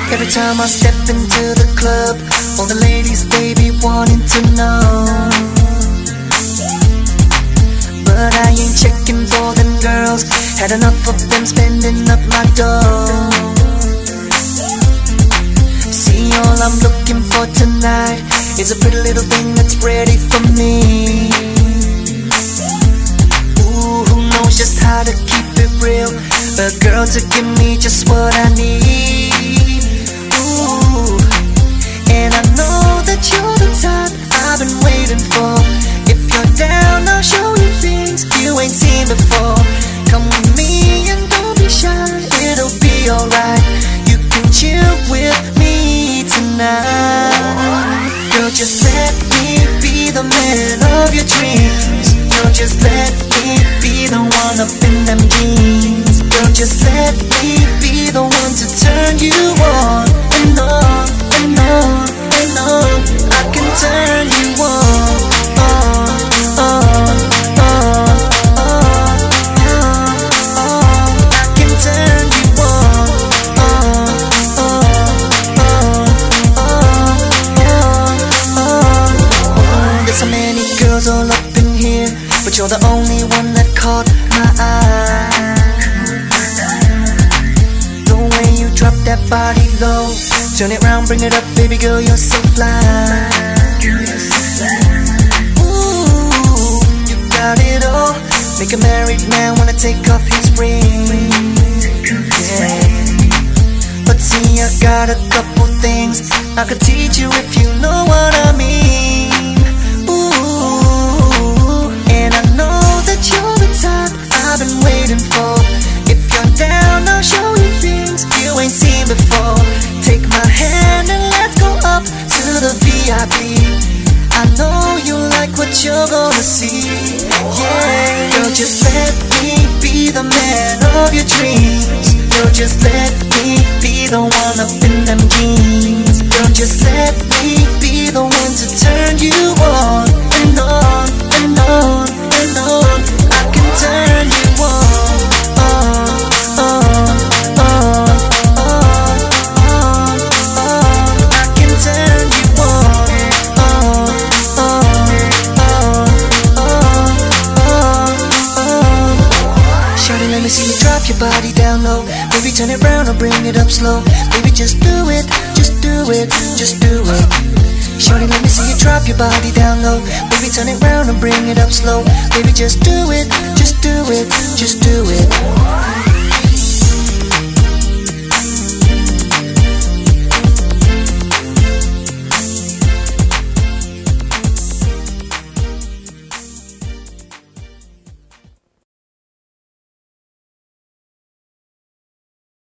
Every time I step into the club, all the ladies, baby, wanting to know. But I ain't checking for them girls, had enough of them spending up my dough. See, all I'm looking for tonight is a pretty little thing that's ready for me. Ooh, who knows just how to keep it real, a girl to give me just what I need. Ooh, and I know that you're the type I've been waiting for. If you're down, I'll show you things you ain't seen before. Come with me and don't be shy, it'll be alright. You can chill with me tonight. Girl, just let me be the man of your dreams. Girl, just let me be the one up in them jeans. Girl, just let me be the one to turn you on and on and on and on. I can turn you on. I can turn you on. There's so many girls all up in here, but you're the only one that caught my eye. The way you drop that body low, turn it round, bring it up, baby girl, you're so fly. Ooh, you got it all, make a married man wanna take off his ring. Yeah. But see, I got a couple things I could teach you if you know what I mean. Ooh, and I know that you're the type I've been waiting for. If you're down, I'll show you things you ain't seen before. Take my hand and let's go up to the VIP. I know you like what you're gonna see. Yeah, girl, just let me be the man of your dreams. Girl, just let me be the one up in them jeans. Girl, just let me be the one to turn you on and on and on and on. I can turn you on. I can turn you on. Shawty, let me see you drop your body down low. Baby, turn it round or bring it up slow. Baby, just do it, just do it, just do it. Shawty, let me see you drop your body down low. Baby, turn it round and bring it up slow. Baby, just do it, just do it, just do it.